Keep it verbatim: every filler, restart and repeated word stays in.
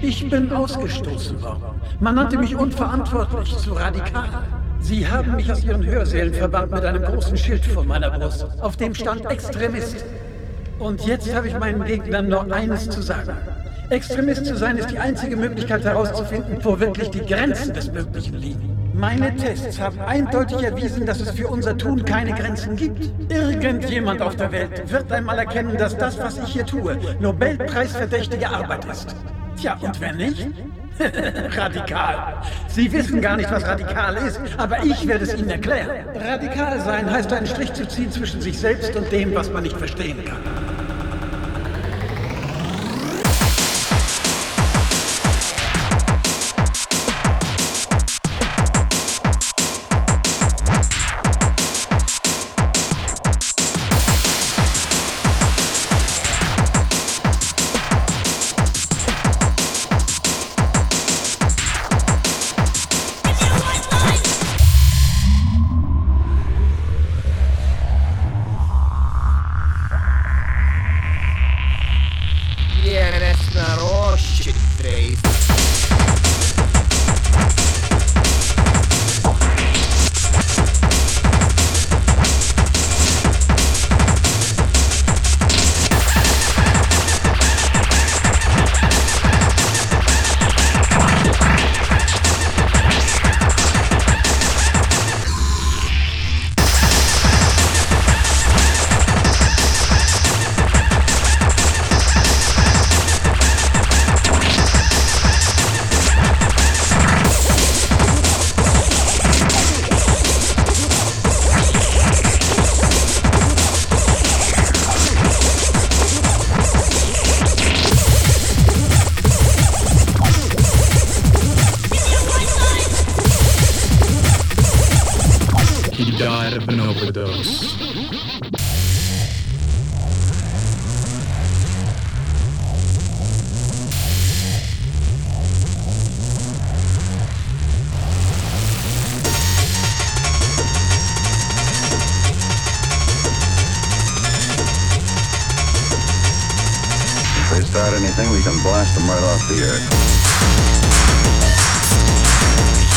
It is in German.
Ich bin ausgestoßen worden. Man nannte mich unverantwortlich, zu radikal. Sie haben mich aus Ihren Hörsälen verbannt mit einem großen Schild vor meiner Brust, auf dem stand Extremist. Und jetzt habe ich meinen Gegnern nur eines zu sagen. Extremist zu sein ist die einzige Möglichkeit herauszufinden, wo wirklich die Grenzen des Möglichen liegen. Meine Tests haben eindeutig erwiesen, dass es für unser Tun keine Grenzen gibt. Irgendjemand auf der Welt wird einmal erkennen, dass das, was ich hier tue, Nobelpreisverdächtige Arbeit ist. Tja, und wenn nicht? Radikal. Sie wissen gar nicht, was radikal ist, aber ich werde es Ihnen erklären. Radikal sein heißt, einen Strich zu ziehen zwischen sich selbst und dem, was man nicht verstehen kann. Died of an overdose. If they start anything, we can blast them right off the air.